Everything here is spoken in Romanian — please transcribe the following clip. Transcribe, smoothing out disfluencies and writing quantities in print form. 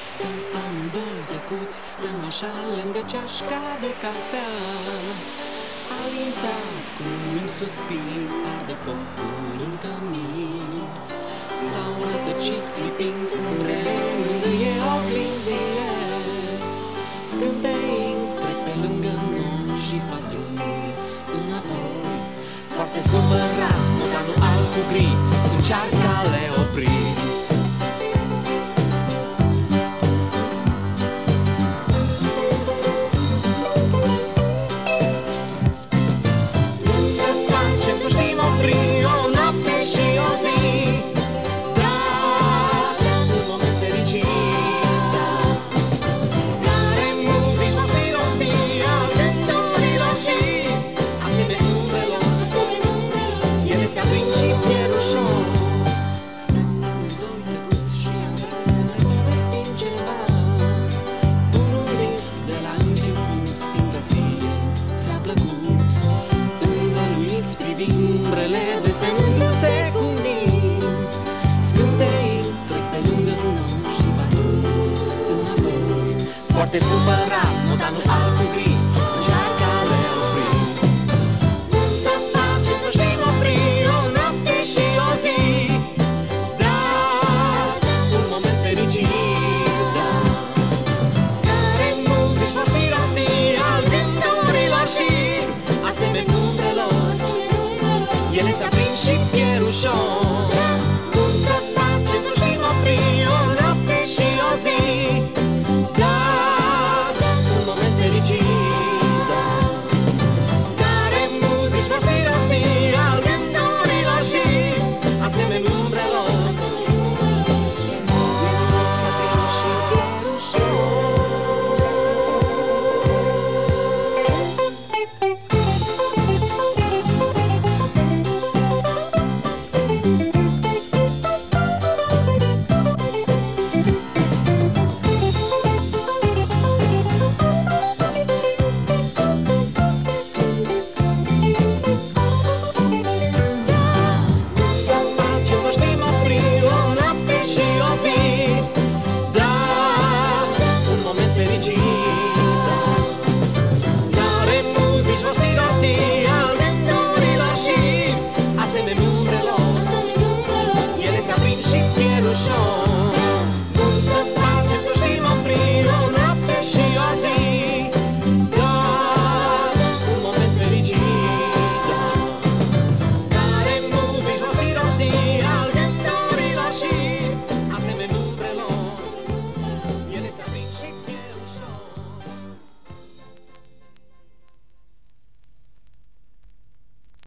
Stăm amândoi tăcuți, stăm așa lângă ceașca de cafea. Alintat cu un suspin, arde focul în cămin. S-au rătăcit clipind umbrele, mângâie oglinzile. Scânteind, trec pe lângă noi și fac drumul înapoi. Foarte supărat, motanul alb cu gri încearcă a le opri. Se aprind și pierd ușor. Stăm amândoi tăcuți și am vrea să ne povestim ceva. Un disc de la început, fiindcă ție ți-a plăcut. Învăluiți privind umbrele, desenându-se cum dinți. Scânteind, trec pe lângă noi și fac înapoi. Foarte supărat, motanul alb cu gri încearcă a le opri. Ele se aprind și pierd ușor. Cum să facem să știm opri o noapte și o zi? Da, un moment fericit, da. Care muzici vor fi rosti al gândurilor și asemeni umbrelor. Ele se aprind și pierd ușor. Ele se aprind și pierd ușor.